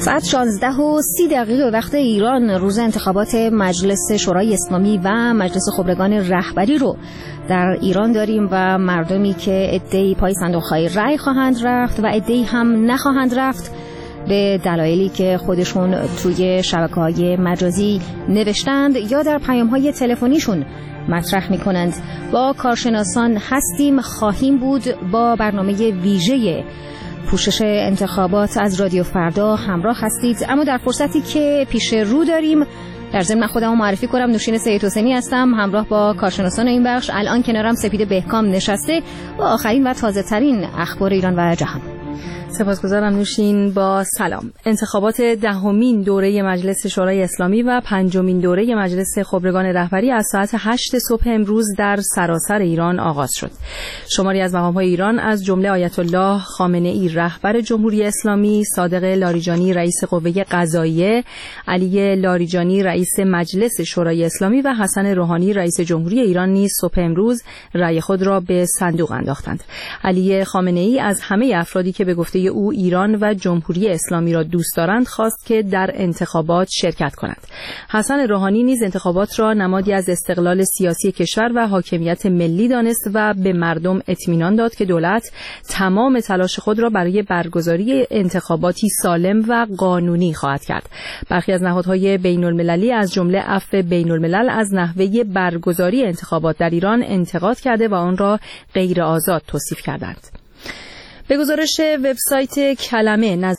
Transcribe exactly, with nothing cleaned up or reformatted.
ساعت شانزده و سی دقیقه وقت ایران روز انتخابات مجلس شورای اسلامی و مجلس خبرگان رهبری رو در ایران داریم و مردمی که عده‌ای پای صندوق‌های رأی خواهند رفت و عده‌ای هم نخواهند رفت به دلایلی که خودشون توی شبکه‌های مجازی نوشتند یا در پیام‌های تلفنیشون مطرح می‌کنند. با کارشناسان هستیم، خواهیم بود. با برنامه ویژه پوشش انتخابات از رادیو فردا همراه هستید. اما در فرصتی که پیش رو داریم در ضمن خودمو معرفی کنم، نوشین سید حسینی هستم همراه با کارشناسان این بخش. الان کنارم سپید بهکام نشسته با آخرین و تازه ترین اخبار ایران و جهان. سپاسگزارم نوشین. با سلام. انتخابات دهمین دوره مجلس شورای اسلامی و پنجمین دوره مجلس خبرگان رهبری از ساعت هشت صبح امروز در سراسر ایران آغاز شد. شماری از مقام‌های ایران از جمله آیت الله خامنه‌ای رهبر جمهوری اسلامی، صادق لاریجانی رئیس قوه قضاییه، علی لاریجانی رئیس مجلس شورای اسلامی و حسن روحانی رئیس جمهوری ایران نیز صبح امروز رأی خود را به صندوق انداختند. علی خامنه‌ای از همه افرادی که به گفته او ایران و جمهوری اسلامی را دوست دارند خواست که در انتخابات شرکت کنند. حسن روحانی نیز انتخابات را نمادی از استقلال سیاسی کشور و حاکمیت ملی دانست و به مردم اطمینان داد که دولت تمام تلاش خود را برای برگزاری انتخاباتی سالم و قانونی خواهد کرد. برخی از نهادهای بین المللی از جمله عفو بین الملل از نحوه برگزاری انتخابات در ایران انتقاد کرده و آن را غیر آزاد توصیف کردند. به گزارش وبسایت کلمه